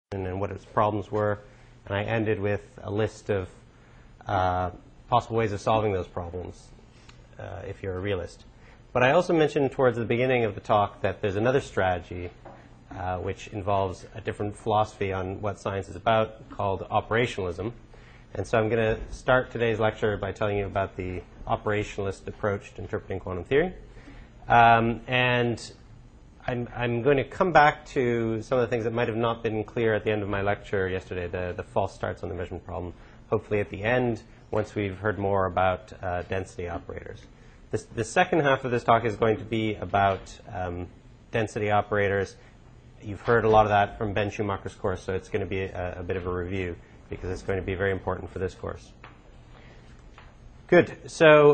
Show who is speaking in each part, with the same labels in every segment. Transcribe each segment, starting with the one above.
Speaker 1: and what its problems were, and I ended with a list of possible ways of solving those problems if you're a realist. But I also mentioned towards the beginning of the talk that there's another strategy which involves a different philosophy on what science is about called operationalism. And so I'm going to start today's lecture by telling you about the operationalist approach to interpreting quantum theory. And I'm going to come back to some of the things that might have not been clear at the end of my lecture yesterday, the false starts on the measurement problem, hopefully at the end, once we've heard more about density operators. The second half of this talk is going to be about density operators. You've heard a lot of that from Ben Schumacher's course, so it's going to be a bit of a review because it's going to be very important for this course. Good. So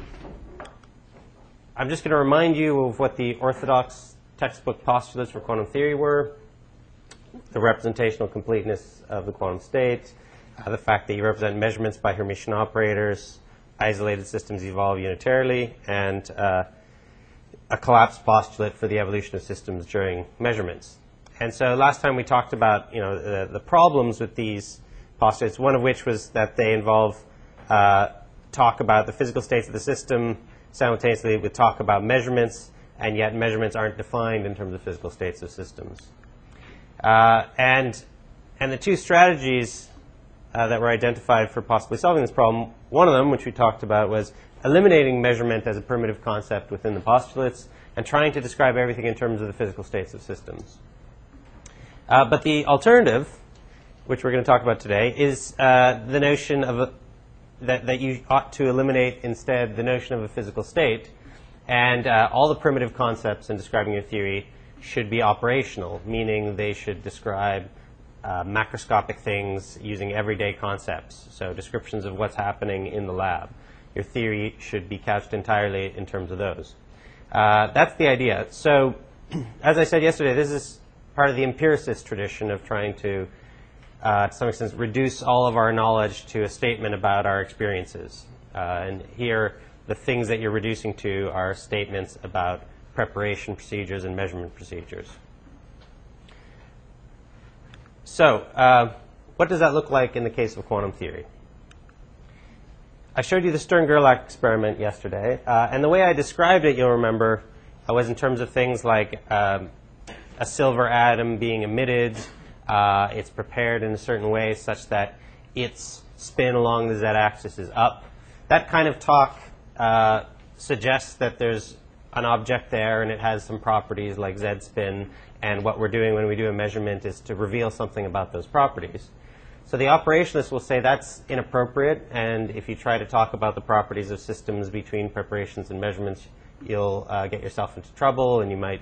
Speaker 1: I'm just going to remind you of what the orthodox textbook postulates for quantum theory were: the representational completeness of the quantum state, the fact that you represent measurements by Hermitian operators, isolated systems evolve unitarily, and a collapse postulate for the evolution of systems during measurements. And so last time we talked about the problems with these postulates, one of which was that they involve talk about the physical states of the system simultaneously with talk about measurements, and yet measurements aren't defined in terms of physical states of systems. And the two strategies that were identified for possibly solving this problem, one of them, which we talked about, was eliminating measurement as a primitive concept within the postulates and trying to describe everything in terms of the physical states of systems. But the alternative, which we're going to talk about today, is the notion of that you ought to eliminate instead the notion of a physical state, and all the primitive concepts in describing your theory should be operational, meaning they should describe macroscopic things using everyday concepts, so descriptions of what's happening in the lab. Your theory should be couched entirely in terms of those. That's the idea. So, as I said yesterday, this is part of the empiricist tradition of trying to some extent, reduce all of our knowledge to a statement about our experiences. And here, the things that you're reducing to are statements about preparation procedures and measurement procedures. So, what does that look like in the case of quantum theory? I showed you the Stern-Gerlach experiment yesterday, and the way I described it, you'll remember, was in terms of things like a silver atom being emitted. It's prepared in a certain way such that its spin along the z-axis is up. That kind of talk suggests that there's an object there and it has some properties like z-spin, and what we're doing when we do a measurement is to reveal something about those properties. So the operationist will say that's inappropriate, and if you try to talk about the properties of systems between preparations and measurements, you'll get yourself into trouble and you might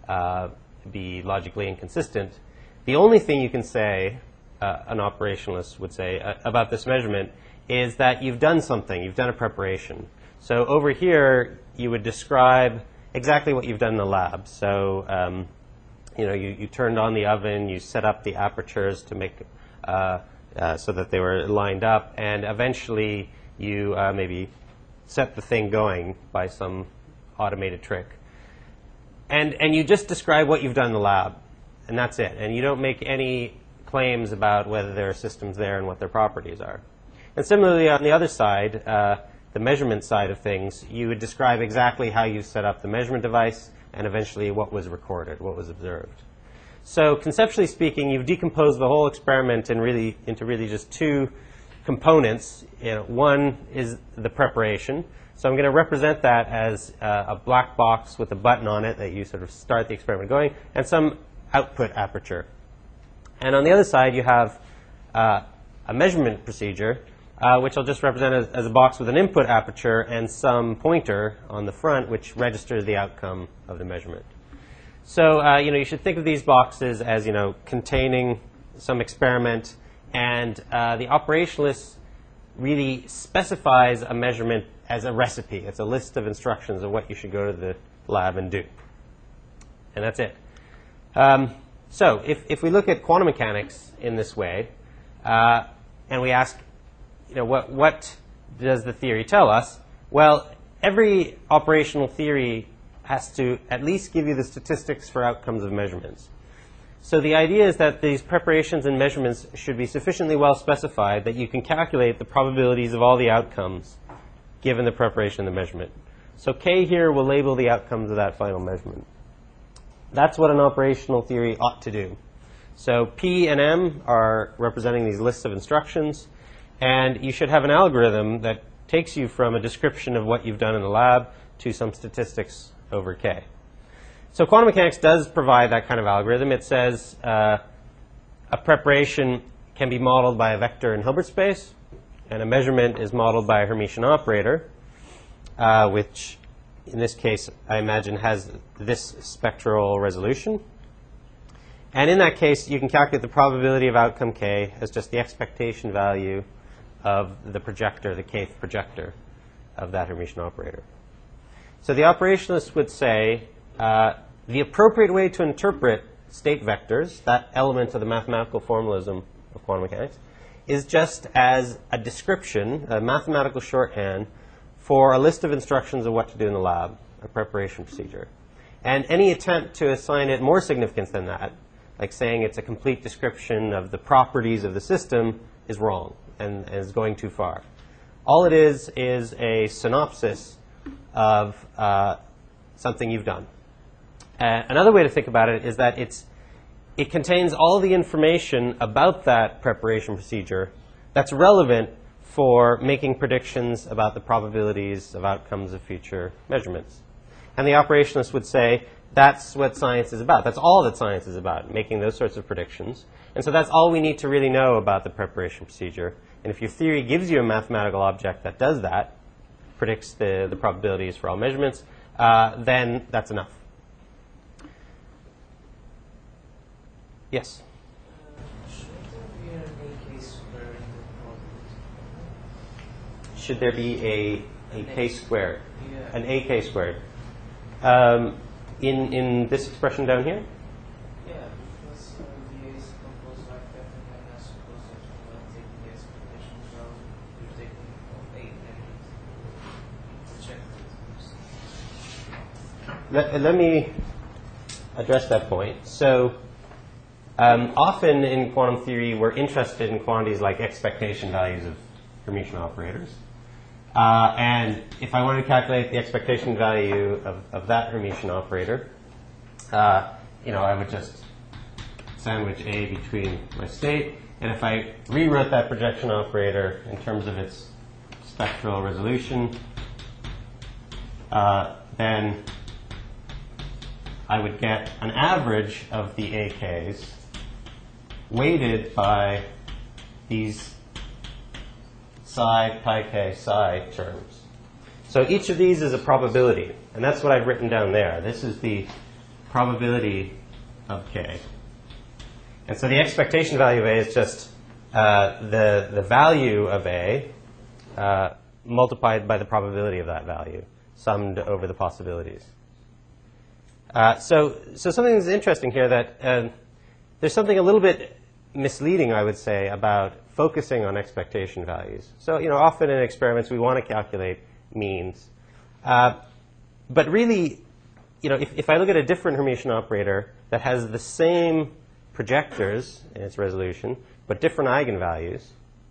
Speaker 1: be logically inconsistent. The only thing you can say, an operationalist would say, about this measurement is that you've done something. You've done a preparation. So over here, you would describe exactly what you've done in the lab. So you turned on the oven, you set up the apertures to make so that they were lined up, and eventually you maybe set the thing going by some automated trick. And you just describe what you've done in the lab. And that's it. And you don't make any claims about whether there are systems there and what their properties are. And similarly, on the other side, the measurement side of things, you would describe exactly how you set up the measurement device and eventually what was recorded, what was observed. So conceptually speaking, you've decomposed the whole experiment into really just two components. One is the preparation. So I'm going to represent that as a black box with a button on it that you sort of start the experiment going, and some output aperture. And on the other side, you have a measurement procedure, which I'll just represent as a box with an input aperture and some pointer on the front, which registers the outcome of the measurement. So you should think of these boxes as containing some experiment, and the operationalist really specifies a measurement as a recipe. It's a list of instructions of what you should go to the lab and do. And that's it. So if we look at quantum mechanics in this way, and we ask, what does the theory tell us? Well, every operational theory has to at least give you the statistics for outcomes of measurements. So the idea is that these preparations and measurements should be sufficiently well specified that you can calculate the probabilities of all the outcomes given the preparation and the measurement. So K here will label the outcomes of that final measurement. That's what an operational theory ought to do. So P and M are representing these lists of instructions, and you should have an algorithm that takes you from a description of what you've done in the lab to some statistics over K. So quantum mechanics does provide that kind of algorithm. It says a preparation can be modeled by a vector in Hilbert space, and a measurement is modeled by a Hermitian operator, which in this case I imagine has this spectral resolution. And in that case, you can calculate the probability of outcome K as just the expectation value of the projector, the kth projector of that Hermitian operator. So the operationalist would say the appropriate way to interpret state vectors, that element of the mathematical formalism of quantum mechanics, is just as a description, a mathematical shorthand for a list of instructions of what to do in the lab, a preparation procedure. And any attempt to assign it more significance than that, like saying it's a complete description of the properties of the system, is wrong and is going too far. All it is a synopsis of something you've done. Another way to think about it is that it contains all the information about that preparation procedure that's relevant for making predictions about the probabilities of outcomes of future measurements. And the operationist would say that's what science is about. That's all that science is about, making those sorts of predictions. And so that's all we need to really know about the preparation procedure. And if your theory gives you a mathematical object that does that, predicts the probabilities for all measurements, then that's enough. Yes? Should there be a k squared? Yeah. An ak squared? In this expression down here?
Speaker 2: Yeah, because the a is composed like that, and then I suppose that you will take the expectation value, you're taking of 8 negatives.
Speaker 1: Let me address that point. So often in quantum theory, we're interested in quantities like expectation values of Hermitian operators. And if I wanted to calculate the expectation value of that Hermitian operator, I would just sandwich A between my state. And if I rewrote that projection operator in terms of its spectral resolution, then I would get an average of the AKs weighted by these psi, pi k, psi terms. So each of these is a probability, and that's what I've written down there. This is the probability of k. And so the expectation value of A is just the value of A multiplied by the probability of that value, summed over the possibilities. So something that's interesting here that there's something a little bit misleading, I would say, about focusing on expectation values. So, often in experiments we want to calculate means. But really, if I look at a different Hermitian operator that has the same projectors in its resolution, but different eigenvalues,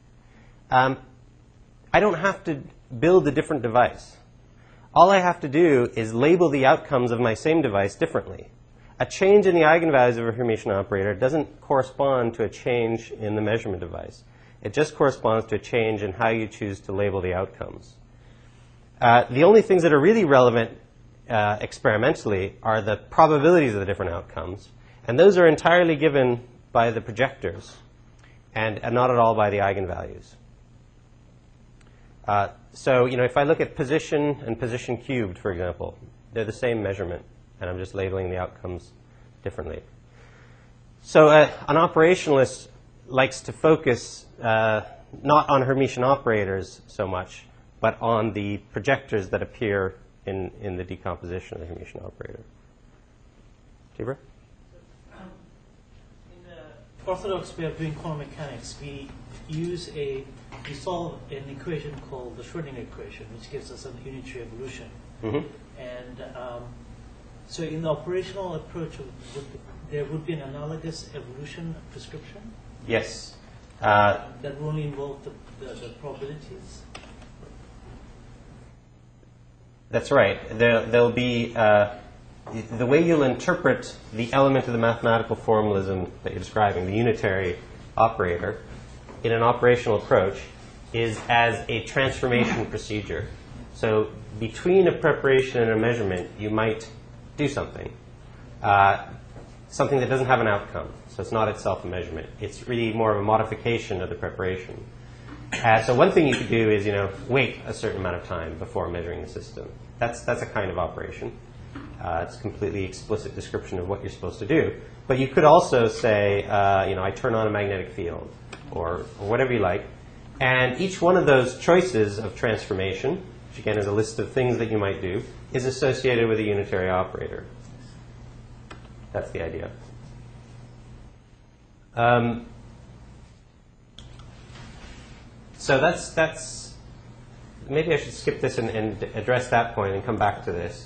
Speaker 1: I don't have to build a different device. All I have to do is label the outcomes of my same device differently. A change in the eigenvalues of a Hermitian operator doesn't correspond to a change in the measurement device. It just corresponds to a change in how you choose to label the outcomes. The only things that are really relevant experimentally are the probabilities of the different outcomes. And those are entirely given by the projectors and not at all by the eigenvalues. So, if I look at position and position cubed, for example, they're the same measurement, and I'm just labeling the outcomes differently. So an operationalist likes to focus not on Hermitian operators so much, but on the projectors that appear in the decomposition of the Hermitian operator. Tibor?
Speaker 3: In the orthodox way of doing quantum mechanics, we solve an equation called the Schrödinger equation, which gives us an unitary evolution. Mm-hmm. And so in the operational approach, would there would be an analogous evolution prescription
Speaker 1: Yes.
Speaker 3: that will only involve the probabilities.
Speaker 1: That's right. There'll be the way you'll interpret the element of the mathematical formalism that you're describing, the unitary operator, in an operational approach, is as a transformation procedure. So between a preparation and a measurement, you might do something, something that doesn't have an outcome. So it's not itself a measurement. It's really more of a modification of the preparation. So one thing you could do is, wait a certain amount of time before measuring the system. That's a kind of operation. It's a completely explicit description of what you're supposed to do. But you could also say, I turn on a magnetic field, or whatever you like. And each one of those choices of transformation, which again is a list of things that you might do, is associated with a unitary operator. That's the idea. So that's maybe I should skip this and address that point and come back to this.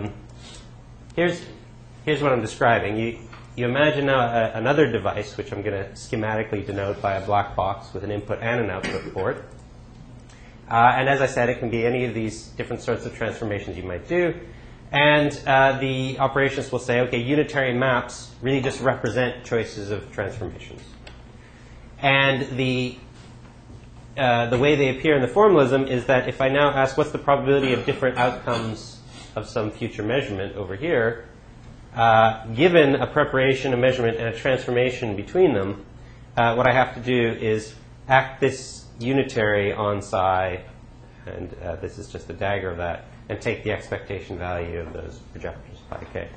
Speaker 1: Here's what I'm describing. You imagine now another device, which I'm going to schematically denote by a black box with an input and an output port. And as I said, it can be any of these different sorts of transformations you might do. And the operationist will say, okay, unitary maps really just represent choices of transformations. And the way they appear in the formalism is that if I now ask what's the probability of different outcomes of some future measurement over here, given a preparation, a measurement, and a transformation between them, what I have to do is act this unitary on psi, and this is just a dagger of that, and take the expectation value of those projectors, pi k.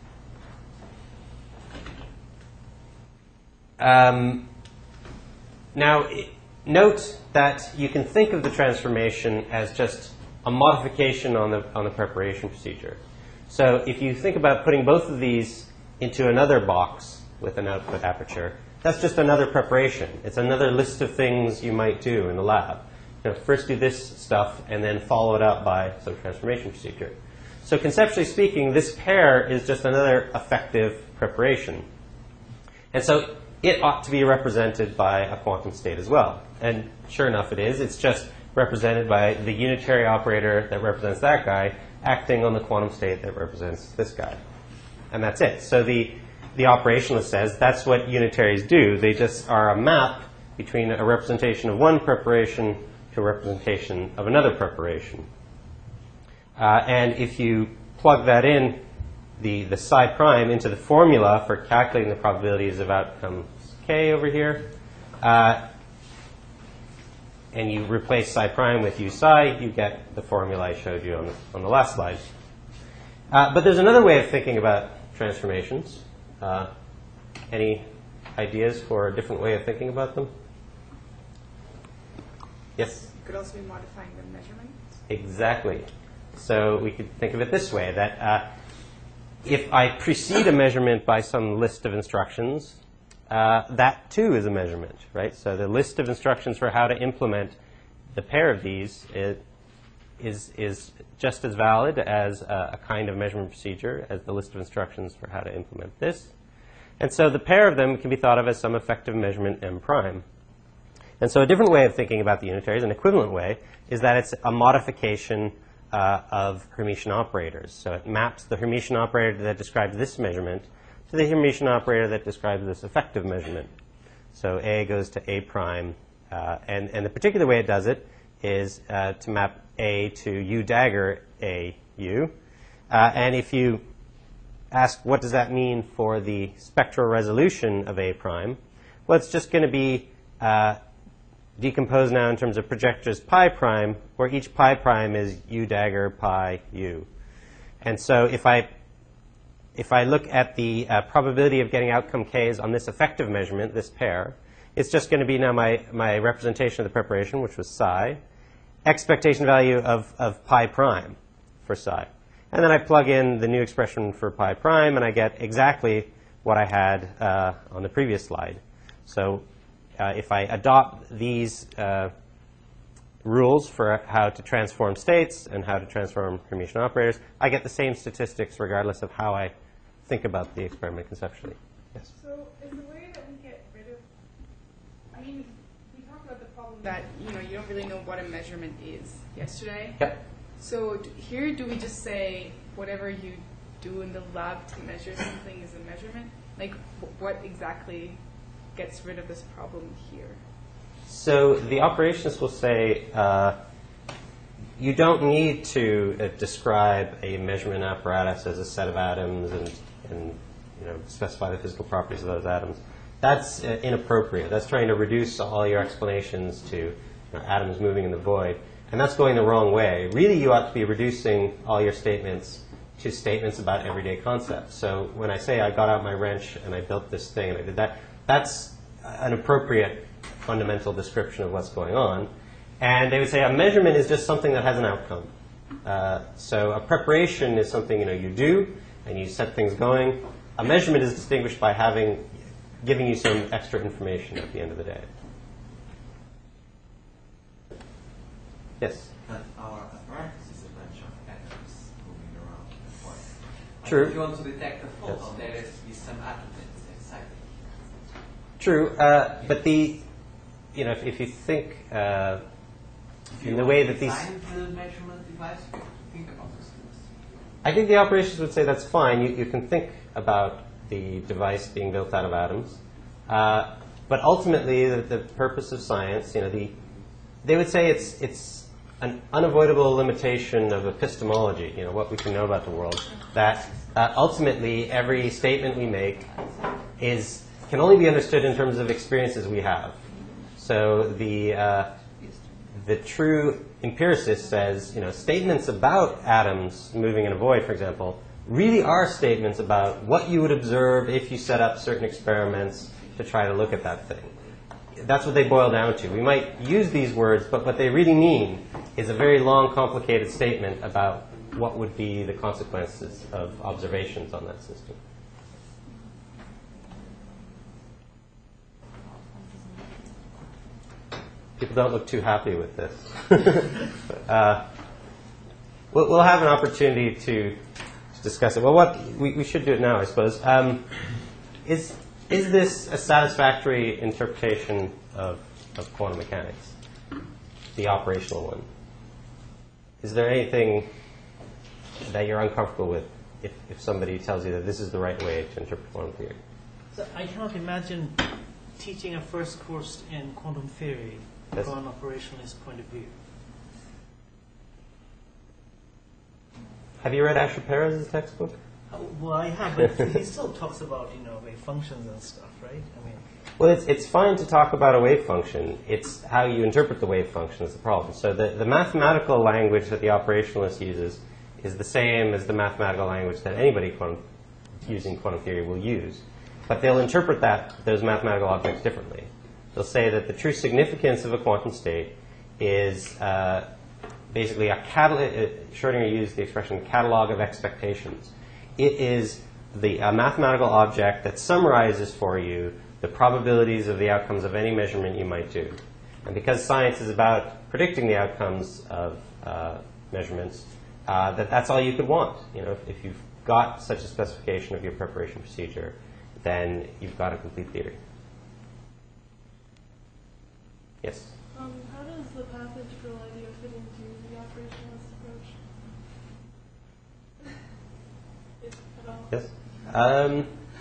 Speaker 1: Now, note that you can think of the transformation as just a modification on the preparation procedure. So if you think about putting both of these into another box with an output aperture, that's just another preparation. It's another list of things you might do in the lab. First do this stuff and then follow it up by some transformation procedure. So conceptually speaking, this pair is just another effective preparation. And so it ought to be represented by a quantum state as well. And sure enough it is. It's just represented by the unitary operator that represents that guy acting on the quantum state that represents this guy. And that's it. So the operationalist says that's what unitaries do. They just are a map between a representation of one preparation to a representation of another preparation. And if you plug that in, the psi prime, into the formula for calculating the probabilities of outcomes k over here, and you replace psi prime with u psi, you get the formula I showed you on the last slide. But there's another way of thinking about transformations. Any ideas for a different way of thinking about them? Yes?
Speaker 4: It could also be modifying the measurement.
Speaker 1: Exactly. So we could think of it this way, that if I precede a measurement by some list of instructions, that too is a measurement, right? So the list of instructions for how to implement the pair of these is just as valid as a kind of measurement procedure as the list of instructions for how to implement this. And so the pair of them can be thought of as some effective measurement m prime. And so a different way of thinking about the unitaries, an equivalent way, is that it's a modification of Hermitian operators. So it maps the Hermitian operator that describes this measurement to the Hermitian operator that describes this effective measurement. So A goes to A prime. And the particular way it does it is to map A to U dagger A U. And if you ask what does that mean for the spectral resolution of A prime, well, it's just going to be decomposed now in terms of projectors pi prime, where each pi prime is U dagger pi U. And so if I look at the probability of getting outcome k's on this effective measurement, this pair, it's just going to be now my representation of the preparation, which was psi, expectation value of pi prime for psi. And then I plug in the new expression for pi prime, and I get exactly what I had on the previous slide. So if I adopt these rules for how to transform states and how to transform Hermitian operators, I get the same statistics regardless of how I think about the experiment conceptually. Yes.
Speaker 4: So is the way that we get rid of, I mean, we talked about the problem that, you know, you don't really know what a measurement is yesterday.
Speaker 1: Yep.
Speaker 4: So here, do we just say whatever you do in the lab to measure something is a measurement? Like, what exactly gets rid of this problem here?
Speaker 1: So the operationist will say, you don't need to describe a measurement apparatus as a set of atoms and specify the physical properties of those atoms. That's inappropriate. That's trying to reduce all your explanations to atoms moving in the void. And that's going the wrong way. Really, you ought to be reducing all your statements to statements about everyday concepts. So when I say I got out my wrench and I built this thing and I did that, that's an appropriate fundamental description of what's going on. And they would say a measurement is just something that has an outcome. So a preparation is something you do and you set things going. A measurement is distinguished by giving you some extra information at the end of the day. Yes?
Speaker 5: But our apparatus is a bunch of atoms moving around in the void.
Speaker 1: True.
Speaker 5: If you want to detect a photon,
Speaker 1: Yes.
Speaker 5: there has to be some atom that's excited.
Speaker 1: True, but if you think in the way that these,
Speaker 5: Design the measurement device, you have to think about those things.
Speaker 1: I think the operations would say that's fine. You can think about the device being built out of atoms, but ultimately the purpose of science, they would say it's an unavoidable limitation of epistemology. What we can know about the world. That ultimately every statement we make can only be understood in terms of experiences we have. So the true empiricist says, statements about atoms moving in a void, for example, really are statements about what you would observe if you set up certain experiments to try to look at that thing. That's what they boil down to. We might use these words, but what they really mean is a very long, complicated statement about what would be the consequences of observations on that system. People don't look too happy with this. We'll have an opportunity to discuss it. Well, we should do it now, I suppose. Is this a satisfactory interpretation of quantum mechanics, the operational one? Is there anything that you're uncomfortable with if somebody tells you that this is the right way to interpret quantum theory?
Speaker 3: So I cannot imagine teaching a first course in quantum theory
Speaker 1: Yes.
Speaker 3: from an operationalist point of view.
Speaker 1: Have you read Asher Perez's textbook?
Speaker 3: Well, I have, but he still talks about wave functions and stuff, right? I mean,
Speaker 1: Well, it's fine to talk about a wave function. It's how you interpret the wave function is the problem. So the mathematical language that the operationalist uses is the same as the mathematical language that anybody using quantum theory will use. But they'll interpret those mathematical objects differently. They'll say that the true significance of a quantum state is basically Schrödinger used the expression catalog of expectations. It is a mathematical object that summarizes for you the probabilities of the outcomes of any measurement you might do. And because science is about predicting the outcomes of measurements, that's all you could want. If you've got such a specification of your preparation procedure, then you've got a complete theory. Yes?
Speaker 6: How does the path integral idea fit into the operationalist approach? If at all?
Speaker 1: Yes?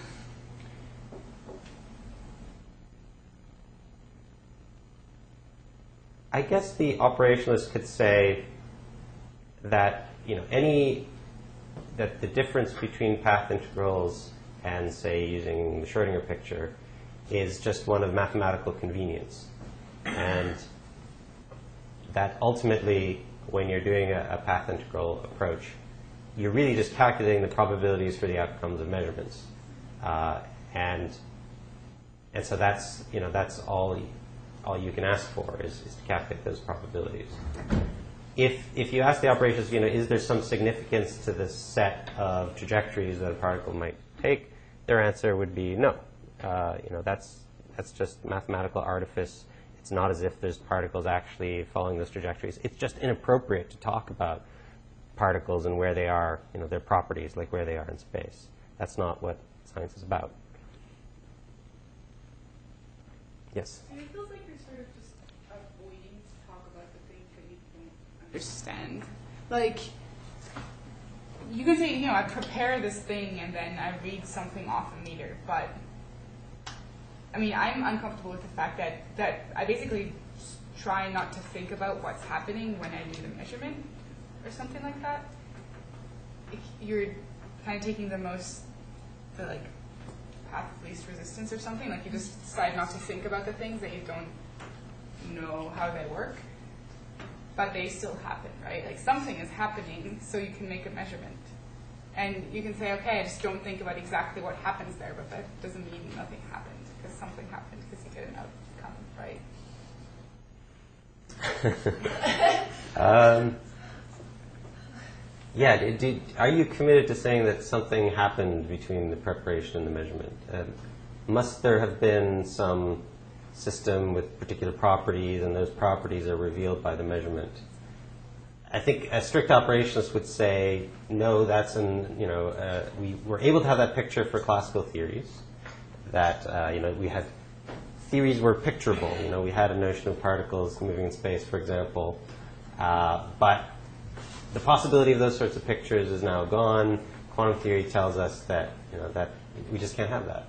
Speaker 1: I guess the operationalist could say that that the difference between path integrals and, say, using the Schrödinger picture is just one of mathematical convenience. And that ultimately, when you're doing a path integral approach, you're really just calculating the probabilities for the outcomes of measurements. And so that's all you can ask for is to calculate those probabilities. If you ask the operations, is there some significance to the set of trajectories that a particle might take, their answer would be no. That's just mathematical artifice. It's not as if there's particles actually following those trajectories. It's just inappropriate to talk about particles and where they are, their properties, like where they are in space. That's not what science is about. Yes.
Speaker 4: It feels like you're sort of just avoiding to talk about the things that you don't understand. Like, you can say, I prepare this thing and then I read something off a meter, but I mean, I'm uncomfortable with the fact that I basically try not to think about what's happening when I do the measurement or something like that. You're kind of taking the path of least resistance or something. Like, you just decide not to think about the things that you don't know how they work, but they still happen, right? Like, something is happening, so you can make a measurement. And you can say, okay, I just don't think about exactly what happens there, but that doesn't mean nothing happened, because something happened, because you get an outcome, right?
Speaker 1: Are you committed to saying that something happened between the preparation and the measurement? Must there have been some system with particular properties, and those properties are revealed by the measurement? I think a strict operationist would say, no, we were able to have that picture for classical theories, that, we had theories were picturable. We had a notion of particles moving in space, for example, but the possibility of those sorts of pictures is now gone. Quantum theory tells us that that we just can't have that.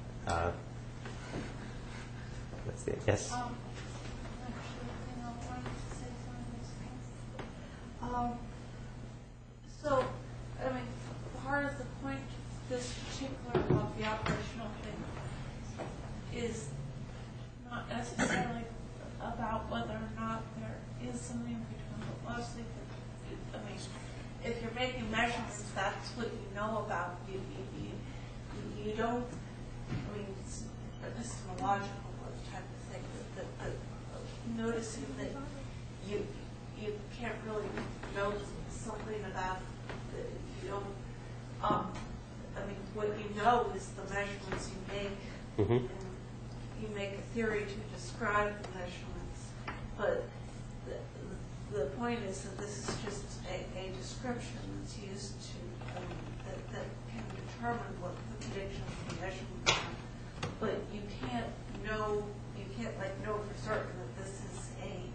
Speaker 1: Let's see. Yes.
Speaker 6: Actually, I wanted to say something. So, I mean, part of the point of this particular of the operational thing is not necessarily about whether or not there is something in between, but mostly I mean, if you're making measurements, that's what you know about. You don't, I mean, it's epistemological type of thing, that noticing that you can't really know something about that you don't, I mean, what you know is the measurements you make, and you make a theory to describe the measurements, but the point is that this is just a description that's used to, that can determine what the prediction of the measurement are. But you can't know for certain that this is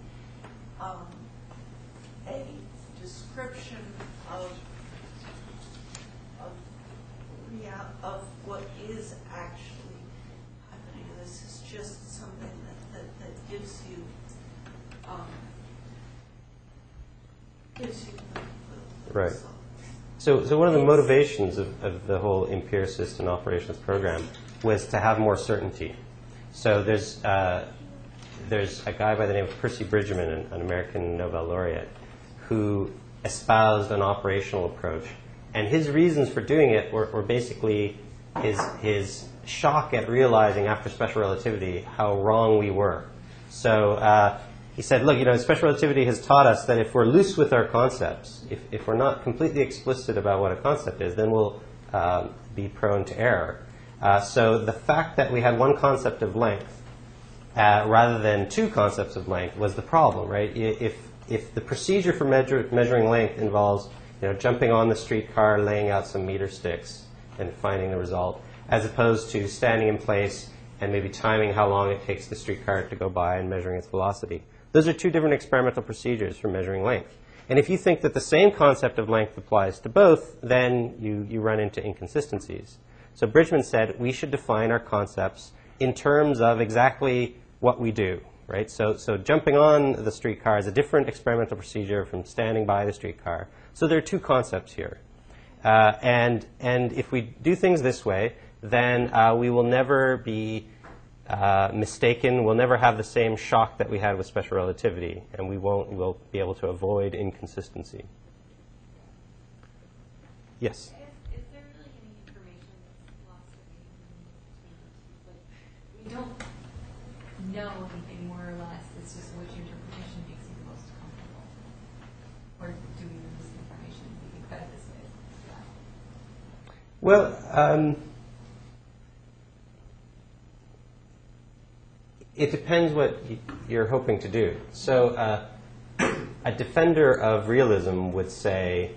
Speaker 6: a description of what is actually happening. This is just something that gives you the
Speaker 1: Right. So one of the motivations of the whole empiricist and operations program was to have more certainty. So there's a guy by the name of Percy Bridgman, an American Nobel laureate, who espoused an operational approach. And his reasons for doing it were basically his shock at realizing after special relativity how wrong we were. So he said, look, special relativity has taught us that if we're loose with our concepts, if we're not completely explicit about what a concept is, then we'll be prone to error. So the fact that we had one concept of length rather than two concepts of length was the problem, right? If the procedure for measuring length involves jumping on the streetcar, laying out some meter sticks, and finding the result, as opposed to standing in place and maybe timing how long it takes the streetcar to go by and measuring its velocity. Those are two different experimental procedures for measuring length. And if you think that the same concept of length applies to both, then you run into inconsistencies. So Bridgman said we should define our concepts in terms of exactly what we do, right? So jumping on the streetcar is a different experimental procedure from standing by the streetcar. So there are two concepts here. And if we do things this way, then we will never be mistaken. We'll never have the same shock that we had with special relativity, and we'll be able to avoid inconsistency. Yes?
Speaker 7: Is there really any information that's lost between the two? Like, we don't know anything more or less. It's just which interpretation makes you the most comfortable. Or do we know this information? We think better this way.
Speaker 1: Well, it depends what you're hoping to do. So a defender of realism would say,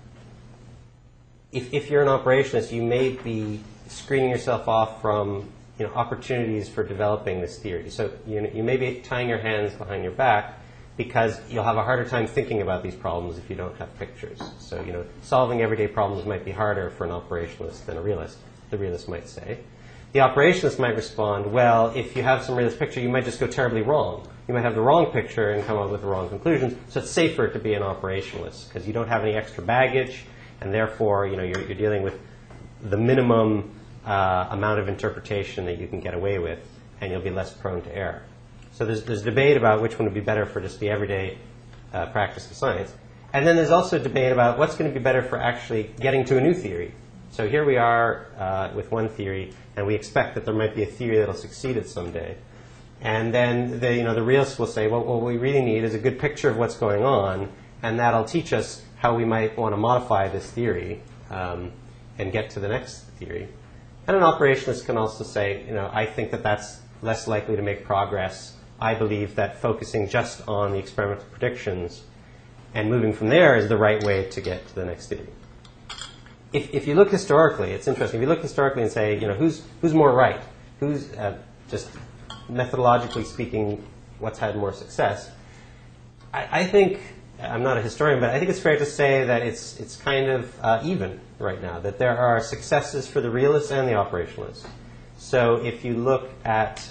Speaker 1: if you're an operationist, you may be screening yourself off from opportunities for developing this theory. So you may be tying your hands behind your back because you'll have a harder time thinking about these problems if you don't have pictures. So solving everyday problems might be harder for an operationalist than a realist, the realist might say. The operationist might respond, well, if you have some realist picture, you might just go terribly wrong. You might have the wrong picture and come up with the wrong conclusions, so it's safer to be an operationalist because you don't have any extra baggage, and therefore you're dealing with the minimum amount of interpretation that you can get away with, and you'll be less prone to error. So there's debate about which one would be better for just the everyday practice of science. And then there's also debate about what's going to be better for actually getting to a new theory. So here we are with one theory, and we expect that there might be a theory that will succeed it someday. And then the realists will say, well, what we really need is a good picture of what's going on, and that'll teach us how we might want to modify this theory and get to the next theory. And an operationalist can also say, I think that that's less likely to make progress. I believe that focusing just on the experimental predictions and moving from there is the right way to get to the next theory. If you look historically, it's interesting. If you look historically and say, who's more right? Who's, just methodologically speaking, what's had more success? I think, I'm not a historian, but I think it's fair to say that it's kind of even right now, that there are successes for the realists and the operationalists. So if you look at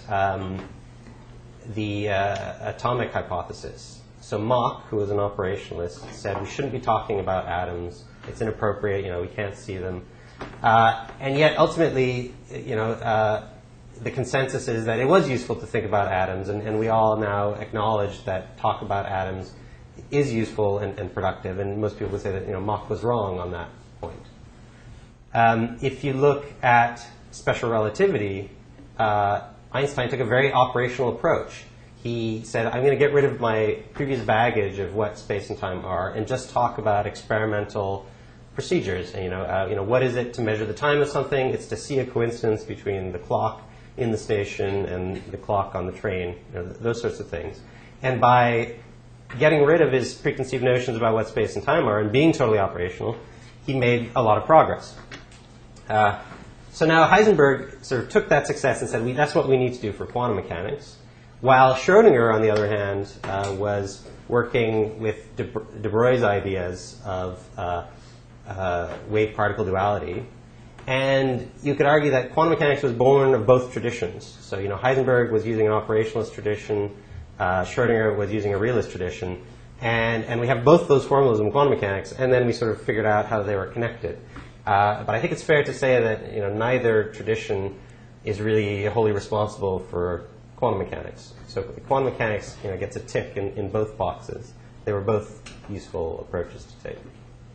Speaker 1: the atomic hypothesis, so Mach, who was an operationalist, said we shouldn't be talking about atoms. It's inappropriate. We can't see them. And yet, ultimately, the consensus is that it was useful to think about atoms, and we all now acknowledge that talk about atoms is useful and productive. And most people would say that Mach was wrong on that point. If you look at special relativity, Einstein took a very operational approach. He said, I'm going to get rid of my previous baggage of what space and time are and just talk about experimental procedures. And, what is it to measure the time of something? It's to see a coincidence between the clock in the station and the clock on the train, those sorts of things. And by getting rid of his preconceived notions about what space and time are and being totally operational, he made a lot of progress. So now Heisenberg sort of took that success and said, that's what we need to do for quantum mechanics. While Schrödinger, on the other hand, was working with de Broglie's ideas of wave-particle duality. And you could argue that quantum mechanics was born of both traditions. So, Heisenberg was using an operationalist tradition. Schrödinger was using a realist tradition. And we have both those formulas in quantum mechanics, and then we sort of figured out how they were connected. But I think it's fair to say that neither tradition is really wholly responsible for quantum mechanics. So quantum mechanics gets a tick in both boxes. They were both useful approaches to take.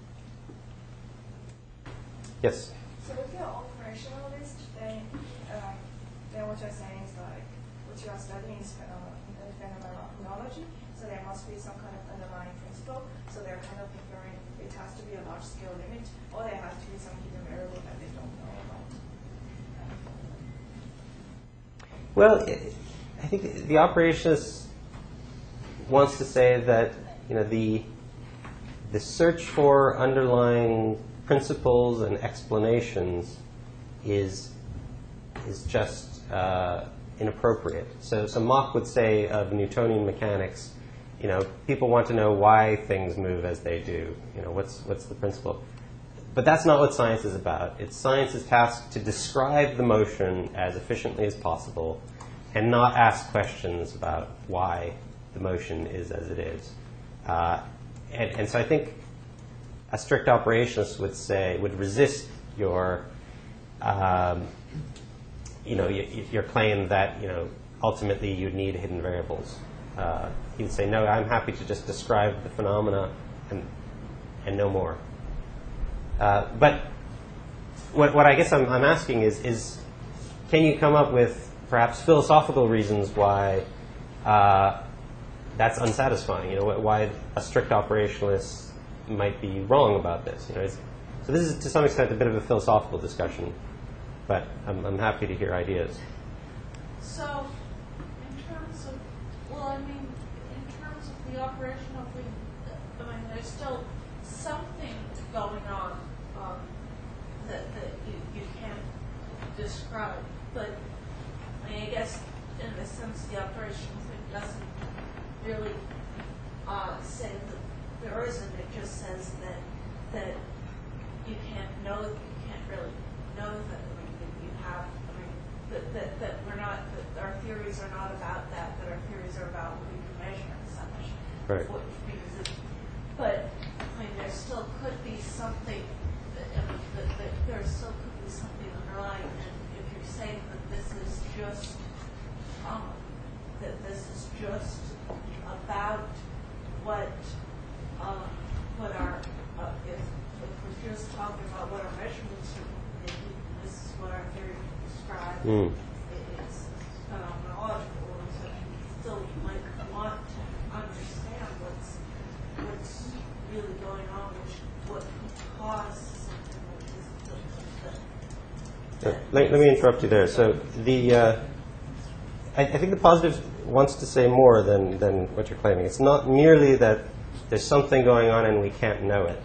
Speaker 1: Yes?
Speaker 8: So if you're operationalist, then what you're saying is like what you are studying is phenomenology, so there must be some kind of underlying principle. So they're kind of preferring it has to be a large scale limit, or there has to be some hidden variable that they don't know about.
Speaker 1: Well, I think the operationist wants to say that the search for underlying principles and explanations is just inappropriate. So Mach would say of Newtonian mechanics, people want to know why things move as they do. What's the principle? But that's not what science is about. Science is tasked to describe the motion as efficiently as possible and not ask questions about why the motion is as it is. And so I think a strict operationist would resist your claim that ultimately you'd need hidden variables. He would say, no, I'm happy to just describe the phenomena and no more. But what I guess I'm asking is can you come up with perhaps philosophical reasons why that's unsatisfying? Why a strict operationalist might be wrong about this. So this is to some extent a bit of a philosophical discussion, but I'm happy to hear ideas.
Speaker 6: So, in terms of the operational thing, there's still something going on that you can't describe. But mean, I guess in a sense the operational thing doesn't really say that there isn't. It just says that you can't know, you can't really know that. I mean, that you have. I mean, that we're not. That our theories are not about that. That our theories are about what we can measure and such.
Speaker 1: Right.
Speaker 6: But I mean, there still could be something. That there still could be something underlying. And if you're saying that this is just about what our if we're just talking about what our measurements are making, this is what our theory describes. It's phenomenological, and so you still might want to understand what's really going on, what causes something like this.
Speaker 1: Let me interrupt you there. So I think the positive wants to say more than what you're claiming. It's not merely that there's something going on and we can't know it.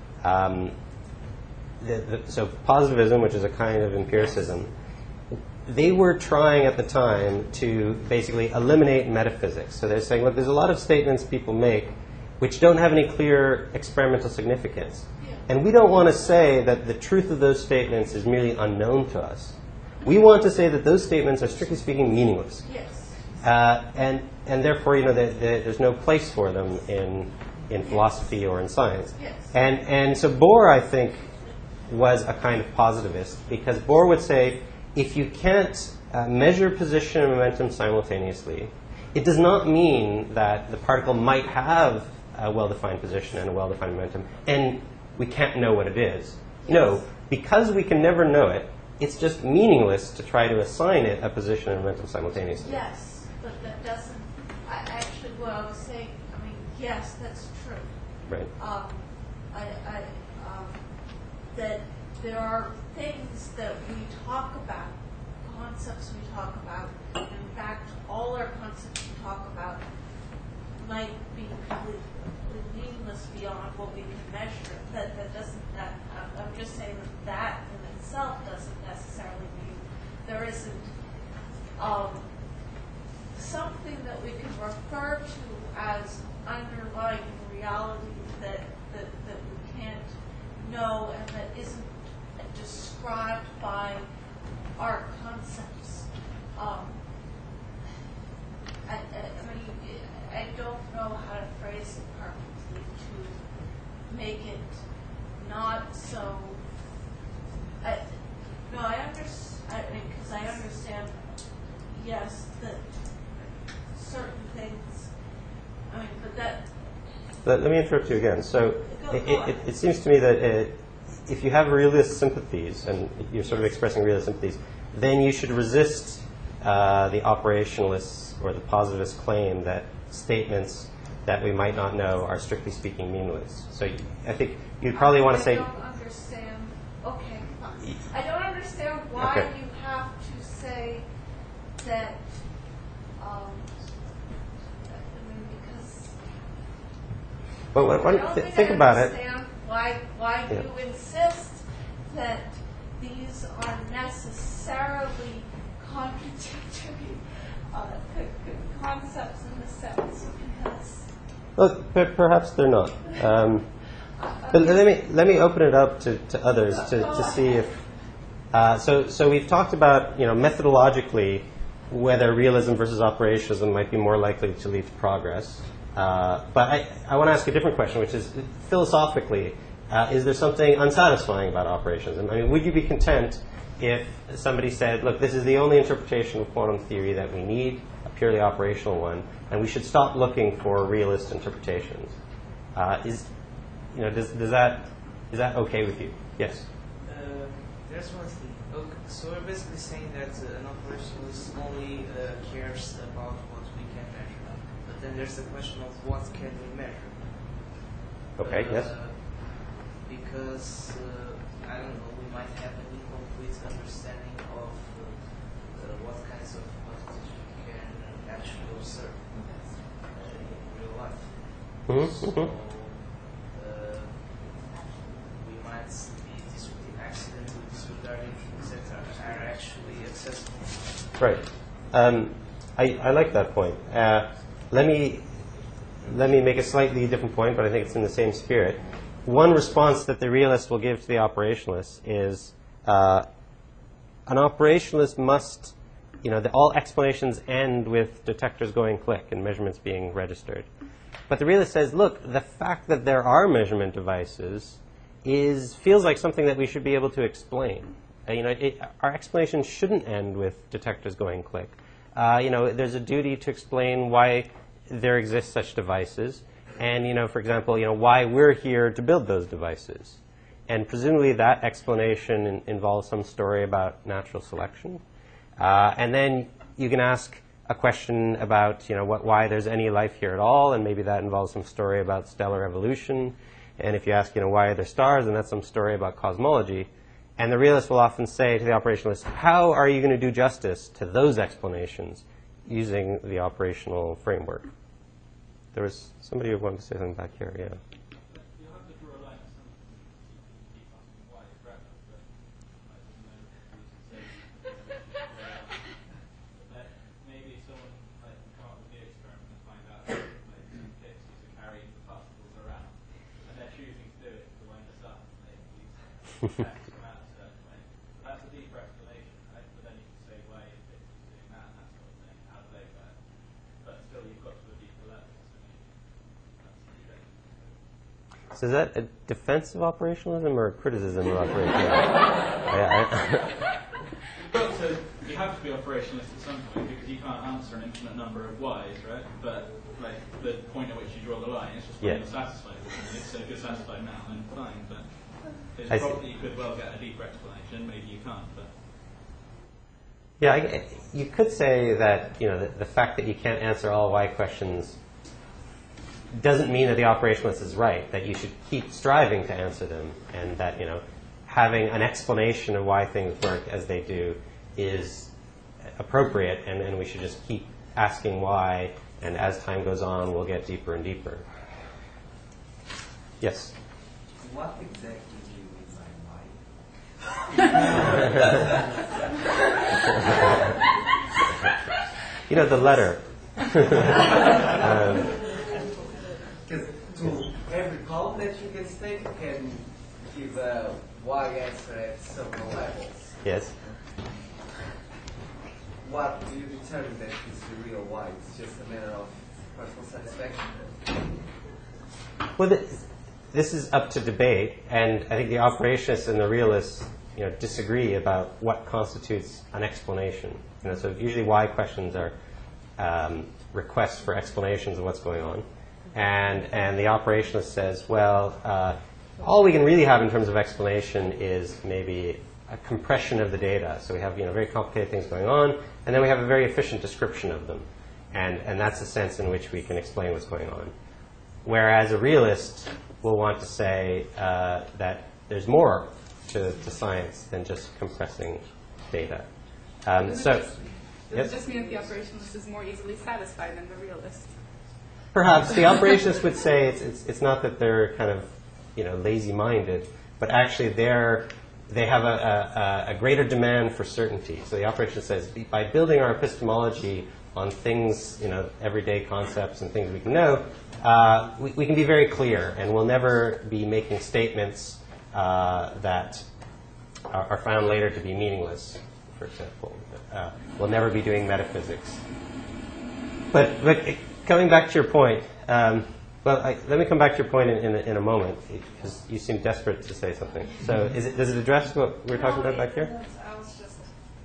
Speaker 1: So positivism, which is a kind of empiricism, they were trying at the time to basically eliminate metaphysics. So they're saying, look, there's a lot of statements people make which don't have any clear experimental significance. And we don't want to say that the truth of those statements is merely unknown to us. We want to say that those statements are, strictly speaking, meaningless.
Speaker 6: Yes.
Speaker 1: And therefore, there's no place for them in philosophy or in science.
Speaker 6: Yes.
Speaker 1: And so Bohr, I think, was a kind of positivist, because Bohr would say, if you can't measure position and momentum simultaneously, it does not mean that the particle might have a well-defined position and a well-defined momentum, and we can't know what it is.
Speaker 6: Yes.
Speaker 1: No, because we can never know it, it's just meaningless to try to assign it a position and momentum simultaneously.
Speaker 6: Yes, but that doesn't. Actually, what I was saying, I mean, yes, that's true.
Speaker 1: Right.
Speaker 6: That there are things that we talk about, concepts we talk about. In fact, all our concepts we talk about might be completely meaningless beyond what we can measure. That doesn't. I'm just saying that in itself doesn't necessarily mean there isn't something that we can refer to as underlying reality that we can't know and that isn't described by our concepts. I don't know how to phrase it perfectly to make it not so. Because I understand, yes, that certain things. I mean, but that.
Speaker 1: Let me interrupt you again. So it seems to me that if you have realist sympathies, and you're sort of expressing realist sympathies, then you should resist the operationalist or the positivist claim that statements that we might not know are strictly speaking meaningless. So I think you'd probably want to say.
Speaker 6: I don't understand. Okay, fine. I don't understand why you have to say that. Because.
Speaker 1: But think about it.
Speaker 6: Why you insist that these are necessarily contradictory concepts in the sense because.
Speaker 1: Well, perhaps they're not. But let me open it up to others to see if. So we've talked about methodologically whether realism versus operationalism might be more likely to lead to progress. But I want to ask a different question, which is philosophically, is there something unsatisfying about operationalism? I mean, would you be content if somebody said, look, this is the only interpretation of quantum theory that we need, a purely operational one, and we should stop looking for realist interpretations? Is that okay with you? Yes.
Speaker 2: There's one thing. Okay, so we're basically saying that an operationalist only cares about what we can measure. But then there's the question of what can we measure.
Speaker 1: Okay. Yes.
Speaker 2: Because I don't know, we might have an incomplete understanding of what kinds of quantities we can actually observe in real life.
Speaker 1: Mm-hmm.
Speaker 2: So we might be accidentally disregarding things that are actually accessible.
Speaker 1: Right. I like that point. Let me make a slightly different point, but I think it's in the same spirit. One response that the realist will give to the operationalist is an operationalist must, all explanations end with detectors going click and measurements being registered. But the realist says, look, the fact that there are measurement devices feels like something that we should be able to explain. Our explanation shouldn't end with detectors going click. There's a duty to explain why there exist such devices, and for example, why we're here to build those devices. And presumably that explanation involves some story about natural selection. And then you can ask a question about why there's any life here at all, and maybe that involves some story about stellar evolution. And if you ask why are there stars, then that's some story about cosmology. And the realist will often say to the operationalist, how are you going to do justice to those explanations using the operational framework? There was somebody who wanted to say something back here. Yeah.
Speaker 9: You have to draw a line at some keep asking why forever, but I don't know that maybe someone can come up with the experiment and find out maybe some tips to carry the particles around, and they're choosing to do it to wind us up. Maybe these effects come out a certain way. That's a deeper explanation, right? But then you can say why is it doing that and that sort of thing. How do they work? But still, you've got to a deeper level.
Speaker 1: So is that a defense of operationalism or a criticism of operationalism?
Speaker 9: You have to be operationalist at some point because you can't answer an infinite number of whys, right? But the point at which you draw the line is just when you're satisfied with it. So if you're satisfied now, then fine. But it's probably you could well get a deeper explanation. Maybe you can't. But
Speaker 1: yeah, you could say that the fact that you can't answer all why questions doesn't mean that the operationalist is right, that you should keep striving to answer them, and that having an explanation of why things work as they do is appropriate, and we should just keep asking why, and as time goes on, we'll get deeper and deeper. Yes?
Speaker 5: What exactly do you mean by why?
Speaker 1: The letter.
Speaker 5: Because to every problem that you can state, you can give a why answer at several levels.
Speaker 1: Yes.
Speaker 5: What do you determine that is the real why? It's just a matter of personal satisfaction.
Speaker 1: Well, this is up to debate, and I think the operationists and the realists, disagree about what constitutes an explanation. So usually why questions are requests for explanations of what's going on. And the operationalist says, well, all we can really have in terms of explanation is maybe a compression of the data. So we have very complicated things going on, and then we have a very efficient description of them. And that's the sense in which we can explain what's going on. Whereas a realist will want to say that there's more to science than just compressing data.
Speaker 4: Does it just mean that the operationalist is more easily satisfied than the realist?
Speaker 1: Perhaps the operationists would say it's not that they're kind of lazy-minded, but actually they have a greater demand for certainty. So the operationist says by building our epistemology on things, everyday concepts and things we can know, we can be very clear, and we'll never be making statements that are found later to be meaningless, for example. We'll never be doing metaphysics. But coming back to your point, let me come back to your point in a moment, because you seem desperate to say something. So does it address what we were talking about back here?
Speaker 8: I was just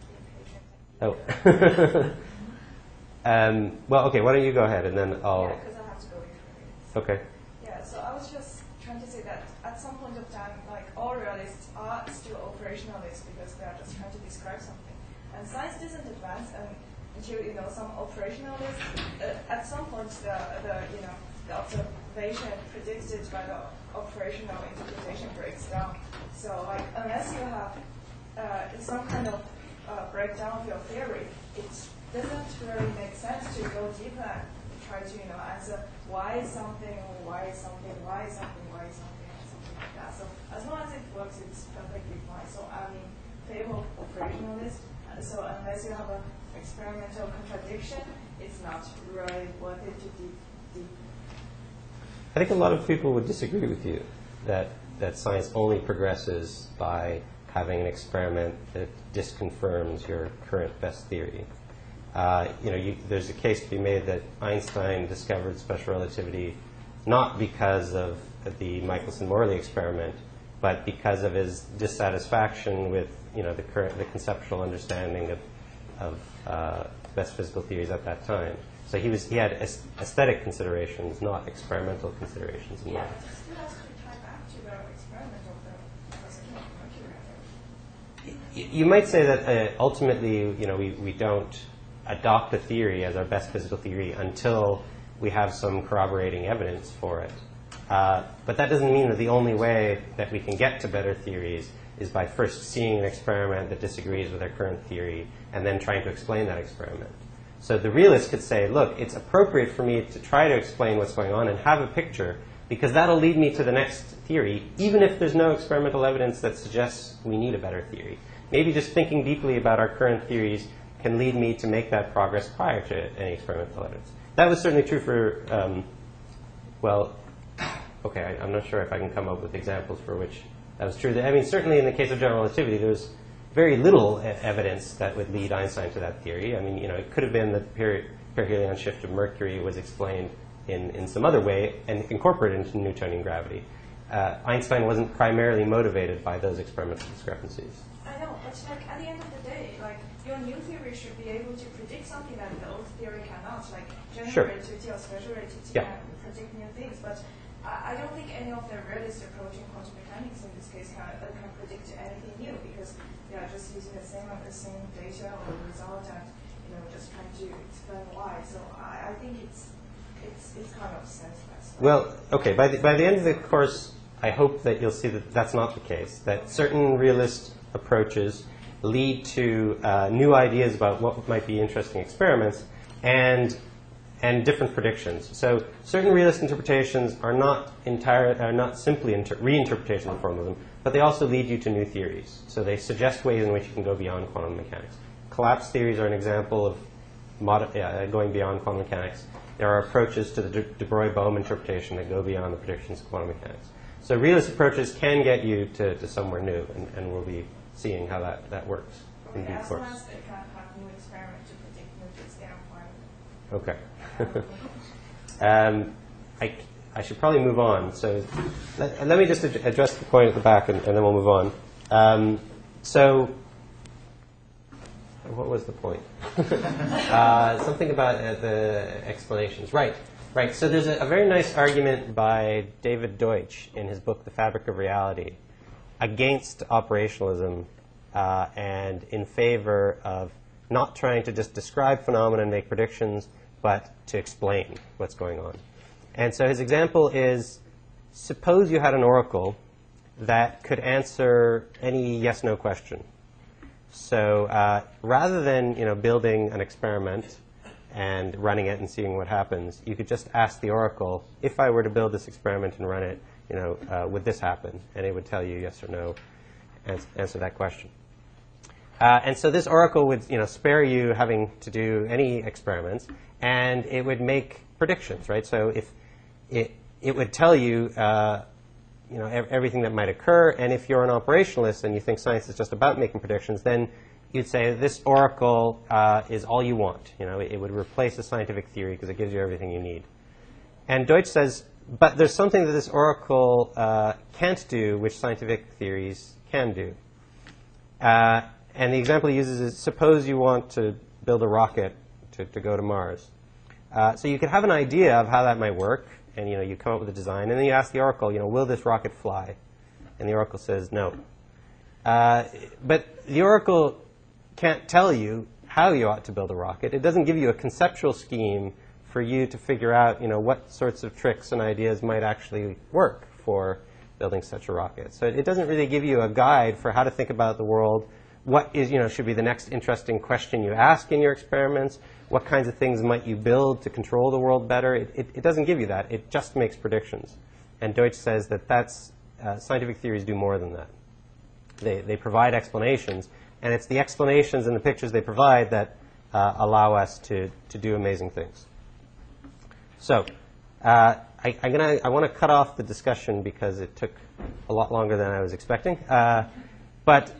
Speaker 1: Oh. Well, okay, why don't you go ahead, and then I'll...
Speaker 8: Yeah, because I have to go in 3 minutes.
Speaker 1: Okay.
Speaker 8: Yeah, so I was just trying to say that at some point of time, all realists are still operationalists because they are just trying to describe something. And science doesn't advance until some operationalists. At some point, the observation predicted by the operational interpretation breaks down. So, unless you have some kind of breakdown of your theory, it doesn't really make sense to go deeper and try to answer why is something, why is something, why is something, why is something, and something like that. So as long as it works, it's perfectly fine. So I'm in favor of operationalist. So unless you have a experimental contradiction, it's not really worth it to deep.
Speaker 1: I think a lot of people would disagree with you that science only progresses by having an experiment that disconfirms your current best theory. There's a case to be made that Einstein discovered special relativity not because of the Michelson-Morley experiment, but because of his dissatisfaction with the conceptual understanding of best physical theories at that time. So he had aesthetic considerations, not experimental considerations in mind.
Speaker 8: Yeah, but still has to tie back to the experimental mercury.
Speaker 1: You might say that ultimately, we don't adopt a theory as our best physical theory until we have some corroborating evidence for it. But that doesn't mean that the only way that we can get to better theories is by first seeing an experiment that disagrees with our current theory and then trying to explain that experiment. So the realist could say, look, it's appropriate for me to try to explain what's going on and have a picture, because that'll lead me to the next theory, even if there's no experimental evidence that suggests we need a better theory. Maybe just thinking deeply about our current theories can lead me to make that progress prior to any experimental evidence. That was certainly true for, I'm not sure if I can come up with examples for which that was true. I mean, certainly in the case of general relativity, there was very little evidence that would lead Einstein to that theory. I mean, it could have been that the perihelion shift of Mercury was explained in some other way and incorporated into Newtonian gravity. Einstein wasn't primarily motivated by those experimental discrepancies.
Speaker 8: I know, but at the end of the day, your new theory should be able to predict something that the old theory cannot, general
Speaker 1: Sure.
Speaker 8: relativity or special relativity
Speaker 1: Yeah.
Speaker 8: can predict new things. But I don't think any of the realists approaching quantum mechanics in this case can predict anything new, because they are just using the same data or result and just trying to explain why. So I think it's kind of senseless.
Speaker 1: Well, okay. By the end of the course, I hope that you'll see that that's not the case. That certain realist approaches lead to new ideas about what might be interesting experiments and different predictions. So certain realist interpretations are not simply reinterpretations of formalism, but they also lead you to new theories. So they suggest ways in which you can go beyond quantum mechanics. Collapse theories are an example of going beyond quantum mechanics. There are approaches to the de Broglie-Bohm interpretation that go beyond the predictions of quantum mechanics. So realist approaches can get you to somewhere new, and we'll be seeing how that works in due
Speaker 8: As
Speaker 1: course.
Speaker 8: long as they can have new experiment to predict new things, they are fine.
Speaker 1: Okay. I should probably move on. So let me just address the point at the back, and then we'll move on. So what was the point? Something about the explanations. Right. So there's a very nice argument by David Deutsch in his book, The Fabric of Reality, against operationalism and in favor of not trying to just describe phenomena and make predictions, but to explain what's going on. And so his example is, suppose you had an oracle that could answer any yes-no question. So rather than building an experiment and running it and seeing what happens, you could just ask the oracle, if I were to build this experiment and run it, would this happen? And it would tell you yes or no, answer that question. And so this oracle would spare you having to do any experiments, and it would make predictions, right? So if it would tell you everything that might occur, and if you're an operationalist and you think science is just about making predictions, then you'd say this oracle is all you want. It would replace a scientific theory because it gives you everything you need. And Deutsch says, but there's something that this oracle can't do, which scientific theories can do. And the example he uses is, suppose you want to build a rocket to go to Mars. So you could have an idea of how that might work, and you come up with a design, and then you ask the oracle, will this rocket fly? And the oracle says no. But the oracle can't tell you how you ought to build a rocket. It doesn't give you a conceptual scheme for you to figure out what sorts of tricks and ideas might actually work for building such a rocket. So it doesn't really give you a guide for how to think about the world. What should be the next interesting question you ask in your experiments? What kinds of things might you build to control the world better? It doesn't give you that. It just makes predictions. And Deutsch says that scientific theories do more than that. They provide explanations, and it's the explanations and the pictures they provide that allow us to do amazing things. So I want to cut off the discussion because it took a lot longer than I was expecting. But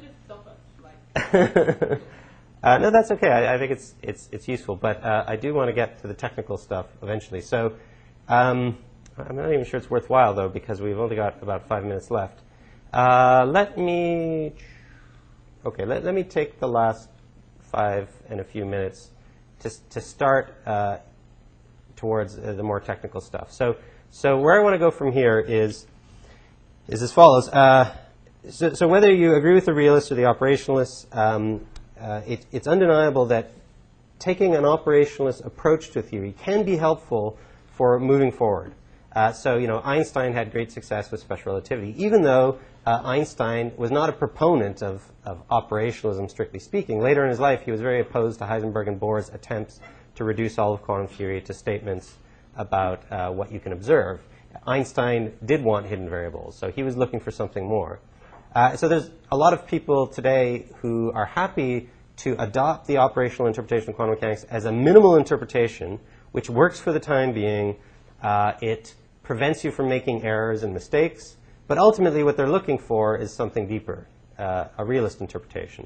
Speaker 1: no, that's okay. I think it's useful. But I do want to get to the technical stuff eventually. So I'm not even sure it's worthwhile, though, because we've only got about 5 minutes left. Let me take the last 5 and a few minutes to start towards the more technical stuff. So where I want to go from here is as follows. So whether you agree with the realists or the operationalists, it's undeniable that taking an operationalist approach to theory can be helpful for moving forward. So Einstein had great success with special relativity, even though Einstein was not a proponent of operationalism, strictly speaking. Later in his life, he was very opposed to Heisenberg and Bohr's attempts to reduce all of quantum theory to statements about what you can observe. Einstein did want hidden variables, so he was looking for something more. So there's a lot of people today who are happy to adopt the operational interpretation of quantum mechanics as a minimal interpretation, which works for the time being. It prevents you from making errors and mistakes, but ultimately what they're looking for is something deeper, a realist interpretation.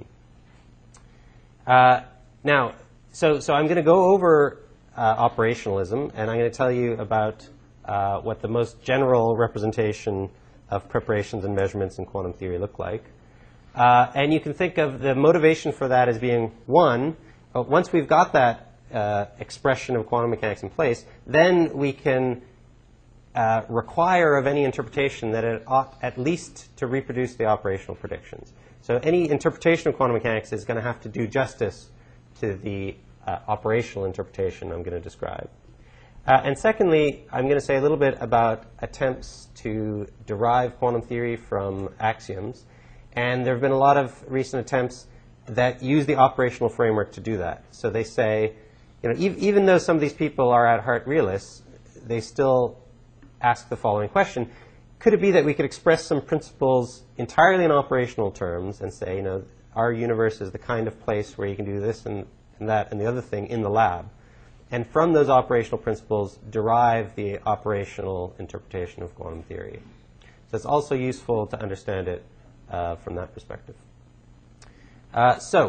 Speaker 1: Now, so I'm going to go over operationalism, and I'm going to tell you about what the most general representation of preparations and measurements in quantum theory look like. And you can think of the motivation for that as being, one, once we've got that expression of quantum mechanics in place, then we can require of any interpretation that it ought at least to reproduce the operational predictions. So any interpretation of quantum mechanics is going to have to do justice to the operational interpretation I'm going to describe. And secondly, I'm going to say a little bit about attempts to derive quantum theory from axioms. And there have been a lot of recent attempts that use the operational framework to do that. So they say, even though some of these people are at heart realists, they still ask the following question. Could it be that we could express some principles entirely in operational terms and say, our universe is the kind of place where you can do this and that and the other thing in the lab? And from those operational principles, derive the operational interpretation of quantum theory. So it's also useful to understand it from that perspective. So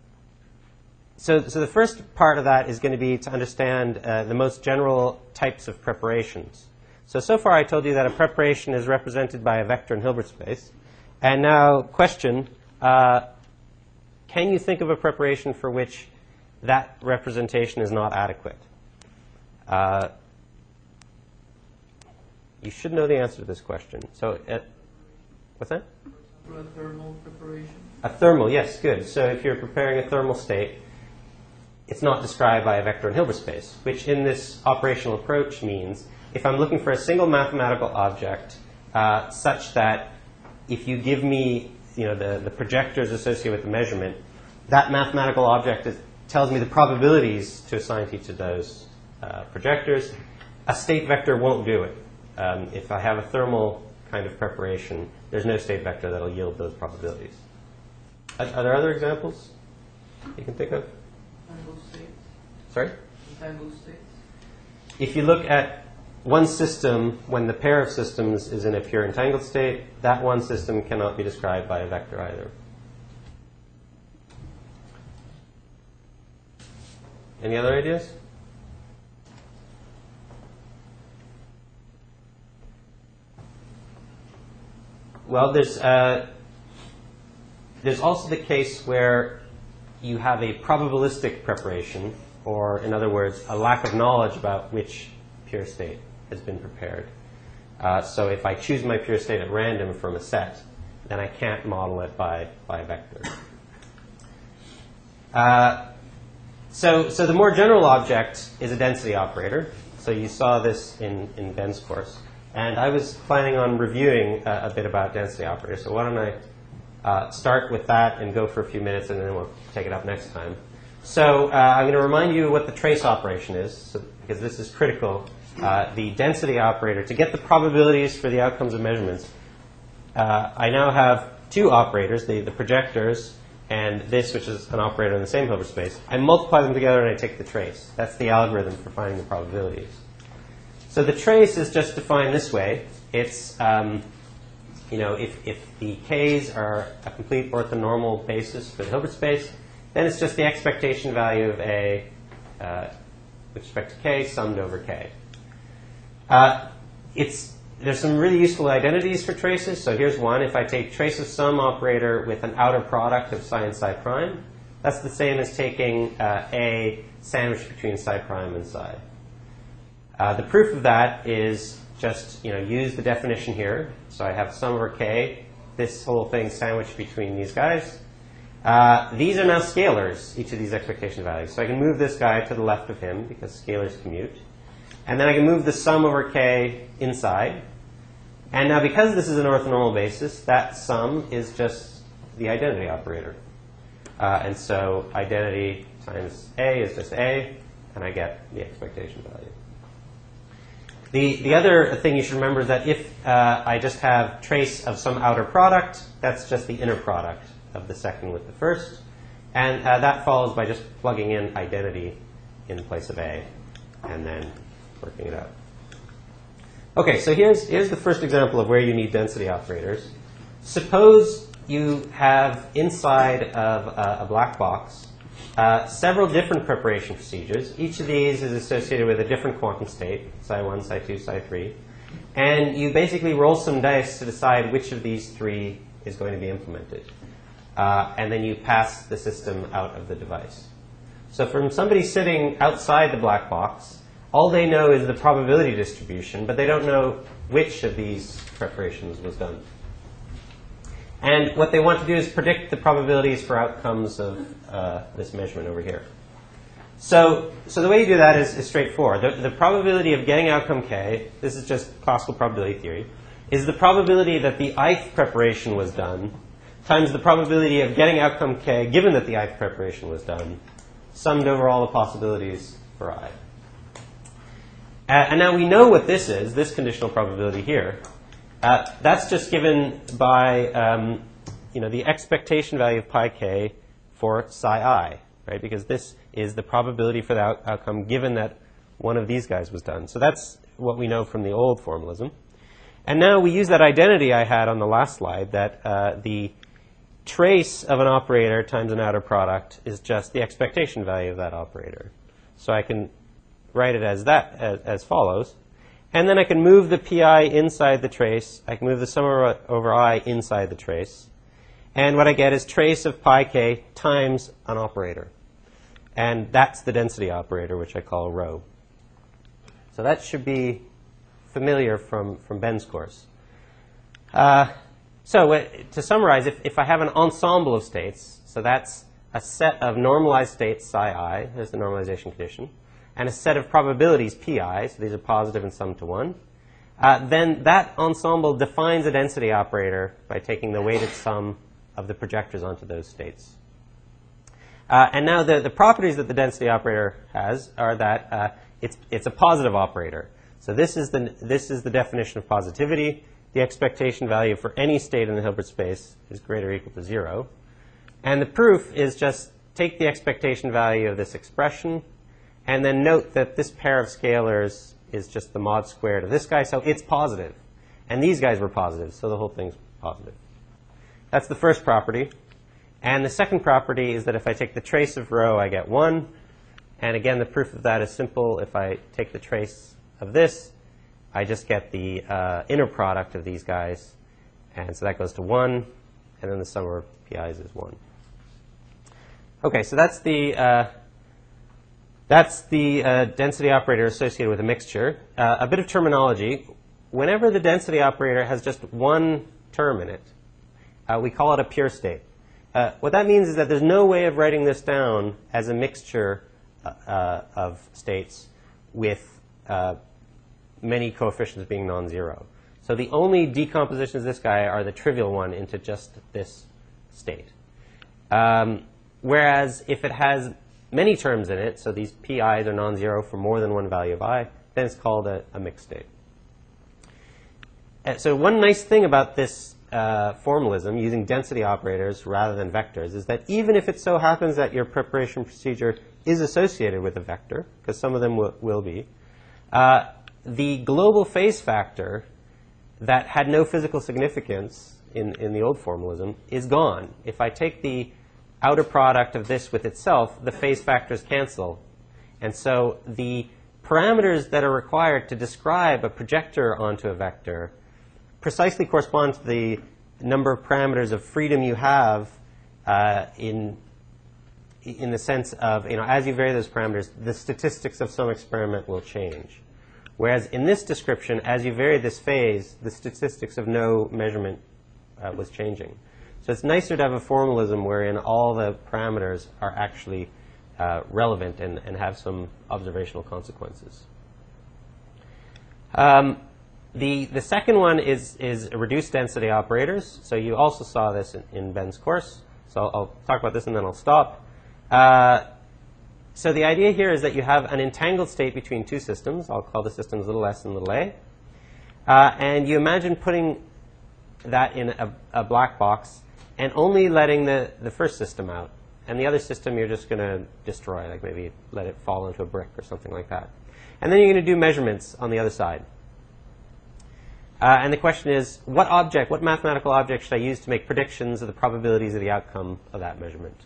Speaker 1: the first part of that is going to be to understand the most general types of preparations. So far I told you that a preparation is represented by a vector in Hilbert space. And now, question, can you think of a preparation for which that representation is not adequate? You should know the answer to this question. So, what's that?
Speaker 10: A thermal preparation.
Speaker 1: A thermal, yes, good. So if you're preparing a thermal state, it's not described by a vector in Hilbert space, which in this operational approach means if I'm looking for a single mathematical object such that if you give me the projectors associated with the measurement, that mathematical object tells me the probabilities to assign to each of those projectors. A state vector won't do it. If I have a thermal kind of preparation, there's no state vector that will yield those probabilities. Are there other examples you can think of?
Speaker 10: Entangled states.
Speaker 1: Sorry?
Speaker 10: Entangled states.
Speaker 1: If you look at one system, when the pair of systems is in a pure entangled state, that one system cannot be described by a vector either. Any other ideas? Well, there's also the case where you have a probabilistic preparation, or in other words, a lack of knowledge about which pure state has been prepared. So if I choose my pure state at random from a set, then I can't model it by a vector. So the more general object is a density operator. So you saw this in Ben's course. And I was planning on reviewing a bit about density operators. So why don't I start with that and go for a few minutes, and then we'll take it up next time. So I'm going to remind you what the trace operation is, because this is critical. The density operator, to get the probabilities for the outcomes of measurements, I now have two operators, the projectors and this, which is an operator in the same Hilbert space. I multiply them together and I take the trace. That's the algorithm for finding the probabilities. So the trace is just defined this way. It's, if the k's are a complete orthonormal basis for the Hilbert space, then it's just the expectation value of A with respect to k summed over k. There's some really useful identities for traces. So here's one. If I take trace of some operator with an outer product of psi and psi prime, that's the same as taking A sandwiched between psi prime and psi. The proof of that is just use the definition here. So I have sum over k, this whole thing sandwiched between these guys. These are now scalars, each of these expectation values. So I can move this guy to the left of him because scalars commute. And then I can move the sum over k inside. And now because this is an orthonormal basis, that sum is just the identity operator. And so identity times A is just A, and I get the expectation value. The other thing you should remember is that if I just have trace of some outer product, that's just the inner product of the second with the first. And that follows by just plugging in identity in place of A and then working it out. OK, so here's the first example of where you need density operators. Suppose you have inside of a black box several different preparation procedures. Each of these is associated with a different quantum state, psi 1, psi 2, psi 3. And you basically roll some dice to decide which of these three is going to be implemented. And then you pass the system out of the device. So from somebody sitting outside the black box, all they know is the probability distribution, but they don't know which of these preparations was done. And what they want to do is predict the probabilities for outcomes of this measurement over here. So the way you do that is straightforward. The probability of getting outcome k, this is just classical probability theory, is the probability that the ith preparation was done times the probability of getting outcome k given that the ith preparation was done, summed over all the possibilities for I. And now we know what this is, this conditional probability here. That's just given by the expectation value of pi k for psi I, right? Because this is the probability for the outcome given that one of these guys was done. So that's what we know from the old formalism. And now we use that identity I had on the last slide, that the trace of an operator times an outer product is just the expectation value of that operator. So I can write it as follows. And then I can move the pi inside the trace. I can move the sum over I inside the trace. And what I get is trace of pi k times an operator. And that's the density operator, which I call rho. So that should be familiar from Ben's course. So to summarize, if I have an ensemble of states, so that's a set of normalized states, psi I, there's the normalization condition, and a set of probabilities, pi, so these are positive and summed to 1, then that ensemble defines a density operator by taking the weighted sum of the projectors onto those states. And now the properties that the density operator has are that it's a positive operator. So this is the definition of positivity. The expectation value for any state in the Hilbert space is greater or equal to 0. And the proof is just take the expectation value of this expression and then note that this pair of scalars is just the mod squared of this guy, so it's positive. And these guys were positive, so the whole thing's positive. That's the first property. And the second property is that if I take the trace of rho, I get 1. And again, the proof of that is simple. If I take the trace of this, I just get the inner product of these guys. And so that goes to 1. And then the sum of pi's is 1. OK, so that's the density operator associated with a mixture. A bit of terminology. Whenever the density operator has just one term in it, we call it a pure state. What that means is that there's no way of writing this down as a mixture of states with many coefficients being non-zero. So the only decompositions of this guy are the trivial one into just this state. Whereas if it has many terms in it, so these pi's are non-zero for more than one value of I, then it's called a mixed state. So one nice thing about this formalism using density operators rather than vectors is that even if it so happens that your preparation procedure is associated with a vector, because some of them will be, the global phase factor that had no physical significance in the old formalism is gone. If I take the outer product of this with itself, the phase factors cancel. And so the parameters that are required to describe a projector onto a vector precisely correspond to the number of parameters of freedom you have in the sense of, as you vary those parameters, the statistics of some experiment will change. Whereas in this description, as you vary this phase, the statistics of no measurement was changing. So it's nicer to have a formalism wherein all the parameters are actually relevant and have some observational consequences. The second one is reduced density operators. So you also saw this in Ben's course. So I'll talk about this and then I'll stop. So the idea here is that you have an entangled state between two systems. I'll call the systems little s and little a. And you imagine putting that in a black box and only letting the first system out. And the other system you're just going to destroy, like maybe let it fall into a brick or something like that. And then you're going to do measurements on the other side. And the question is, what mathematical object should I use to make predictions of the probabilities of the outcome of that measurement?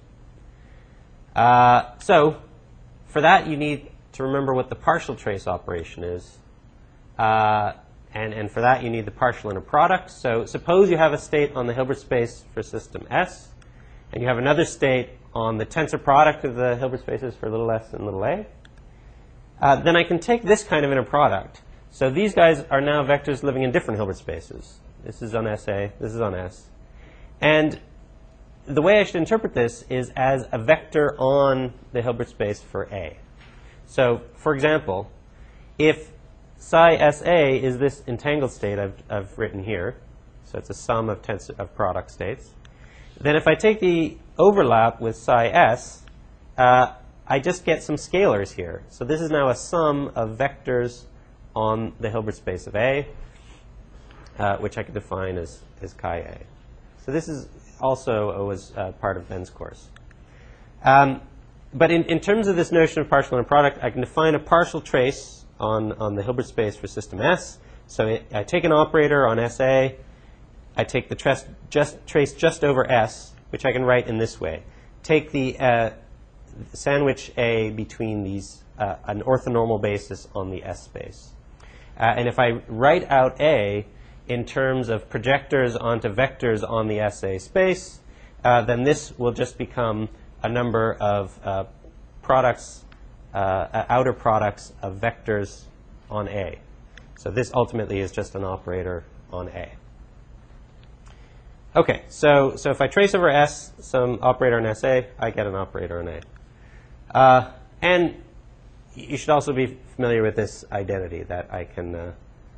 Speaker 1: So for that, you need to remember what the partial trace operation is. And for that, you need the partial inner product. So suppose you have a state on the Hilbert space for system S, and you have another state on the tensor product of the Hilbert spaces for little s and little a. Then I can take this kind of inner product. So these guys are now vectors living in different Hilbert spaces. This is on SA, this is on S. And the way I should interpret this is as a vector on the Hilbert space for A. So, for example, if psi SA is this entangled state I've written here, so it's a sum of product states, then if I take the overlap with psi S, I just get some scalars here. So this is now a sum of vectors on the Hilbert space of A, which I can define as chi A. So this is also was part of Ben's course. But in terms of this notion of partial inner product, I can define a partial trace on the Hilbert space for system S. So I take an operator on SA. I take the trace just over S, which I can write in this way. Take the sandwich A between these, an orthonormal basis on the S space. And if I write out A in terms of projectors onto vectors on the SA space, then this will just become a number of products, outer products of vectors on A. So this ultimately is just an operator on A. Okay, so if I trace over S some operator on SA, I get an operator on A. And you should also be familiar with this identity that I can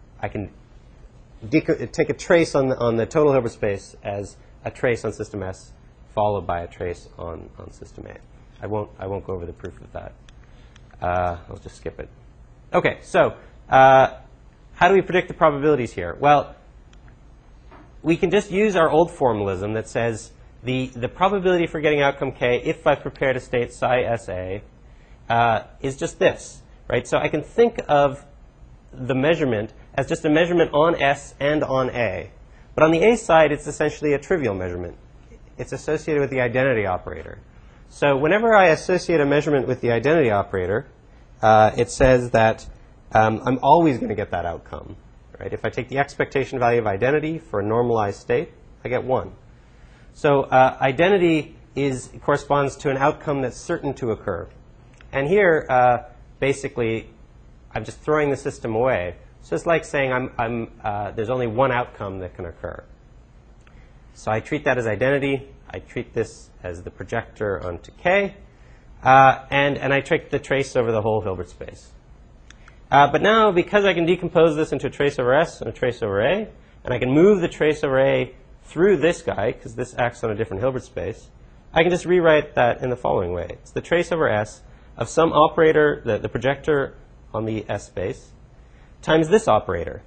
Speaker 1: take a trace on the total Hilbert space as a trace on system S followed by a trace on system A. I won't go over the proof of that. I'll just skip it. Okay, so how do we predict the probabilities here? Well, we can just use our old formalism that says the probability for getting outcome K if I prepared a state psi SA is just this, right? So I can think of the measurement as just a measurement on S and on A. But on the A side, it's essentially a trivial measurement. It's associated with the identity operator. So whenever I associate a measurement with the identity operator, it says that I'm always going to get that outcome. Right? If I take the expectation value of identity for a normalized state, I get 1. So identity corresponds to an outcome that's certain to occur. And here, basically, I'm just throwing the system away. So it's like saying there's only one outcome that can occur. So I treat that as identity. I treat this as the projector onto K. And I take the trace over the whole Hilbert space. But now, because I can decompose this into a trace over S and a trace over A, and I can move the trace over A through this guy, because this acts on a different Hilbert space, I can just rewrite that in the following way. It's the trace over S of some operator, the projector on the S space, times this operator.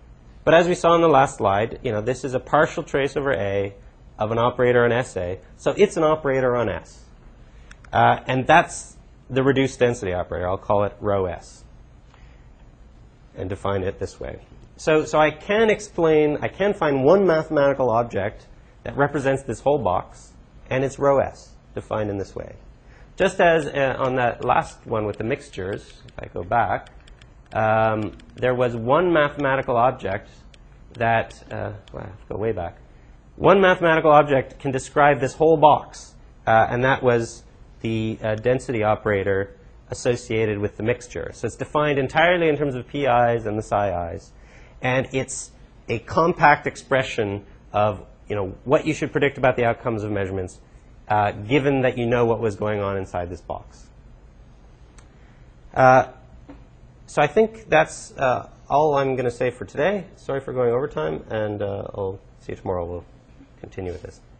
Speaker 1: But as we saw in the last slide, this is a partial trace over A of an operator on SA. So it's an operator on S. And that's the reduced density operator. I'll call it rho S and define it this way. So I can find one mathematical object that represents this whole box, and it's rho S, defined in this way. Just as on that last one with the mixtures, if I go back, there was one mathematical object that, well, I have to go way back. One mathematical object can describe this whole box, and that was the density operator associated with the mixture. So it's defined entirely in terms of pi's and the psi i's. And it's a compact expression of what you should predict about the outcomes of measurements, given that you know what was going on inside this box. So I think that's all I'm going to say for today. Sorry for going over time, and I'll see you tomorrow. We'll continue with this.